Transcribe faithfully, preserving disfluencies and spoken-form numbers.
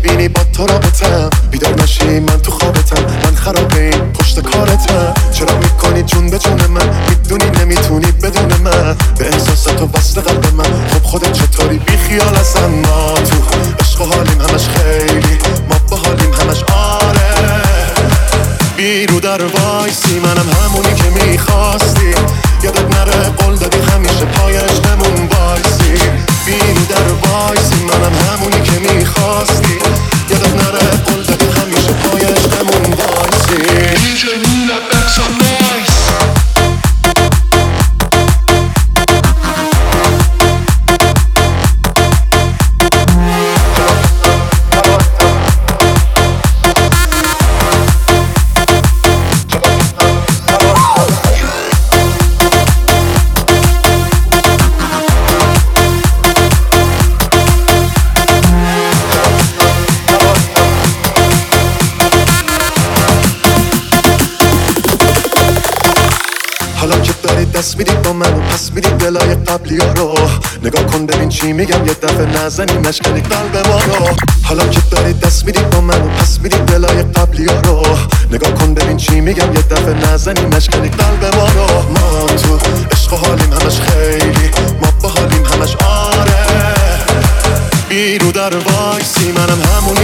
میبینی با تو رابطم، بیدار نشی من تو خوابتم، من خرابه این پشت کارتم. چرا میکنی جون به جون من، میدونی نمیتونی بدون من، به احساسات و وصل قلب من. خب خودت چطوری بی خیال ازم؟ ما تو عشق و حالیم همش خیلی، ما با حالیم همش آره. بیرو در وایسی منم همونی که میخواستی، یادت نره قول دادی همیشه پایش نمون وایسی. بیرو در وایسی منم همونی که میخواستی، یادت نره قول دادی همیشه پایش نمون وایسی. دی جی Mila back some noise. حالا که داری دست میدی با من و پس میدی دلای قبلی ها رو، نگاه کن ببین چی میگم، یه دفعه نزنی مشکنی قلب ما رو. حالا که داری دست میدی با من و پس میدی دلای قبلی ها رو، نگاه کن ببین چی میگم، یه دفعه نزنی مشکنی قلب ما رو. ما تو عشق و حالیم همش خیلی، ما با حالیم همش آره. بیرو در وایسی منم همونی